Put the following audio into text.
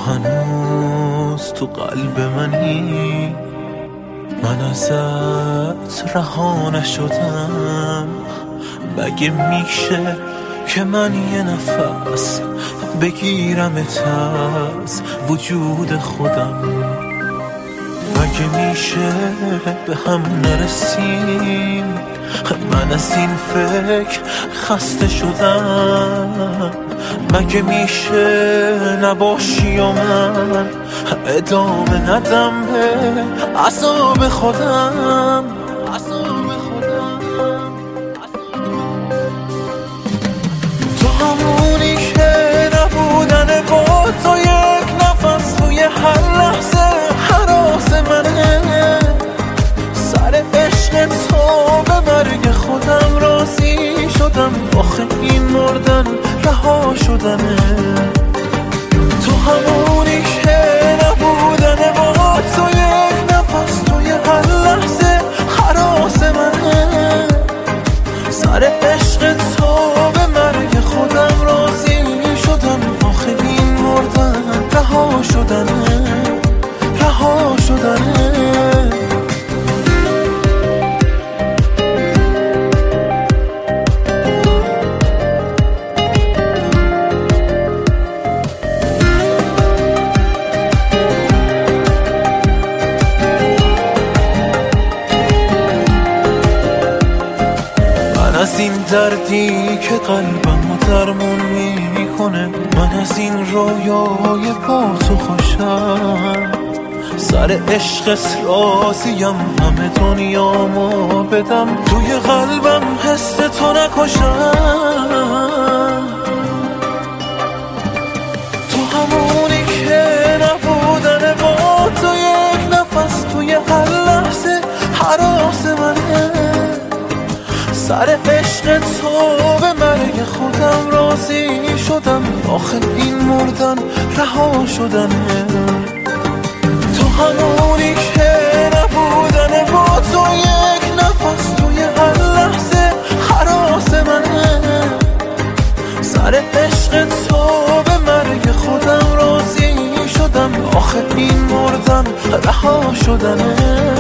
هنوز تو قلب منی، من ازت رها نشدم. مگه میشه که من یه نفس بگیرمت از وجود خودم؟ مگه میشه به هم نرسیم؟ من از این فکر خسته شدم. مگه میشه نباشی و من ادامه ندم به عذاب خودم؟ تو همونی که نبودن با تو یک نفس توی هر لحظه هراس منه. سر عشق تو به مرگ خودم راضی شدم. آخه این مردن رها شدنه. تو همونی که نبودن با تو یک نفس توی هر لحظه هراس منه. سر عشق تو به مرگ خودم راضی شدم. آخه این مردن رها شدنه، رها شدنه. از این دردی که قلبمو درمون میکنه، من از این رویای با تو خوشم. سر عشق راضیم همه دنیامو بدم، توی قلبم حس تو نکشم. تو همونی که نبودن با تو یک نفس توی هر لحظه هراس منه. سر عشق تو به مرگ خودم راضی شدم. آخه این مردن رها شدنه. تو همونی که نبودن با تو یک نفس توی هر لحظه هراس منه. سر عشق تو به مرگ خودم راضی شدم. آخه این مردن رها شدنه.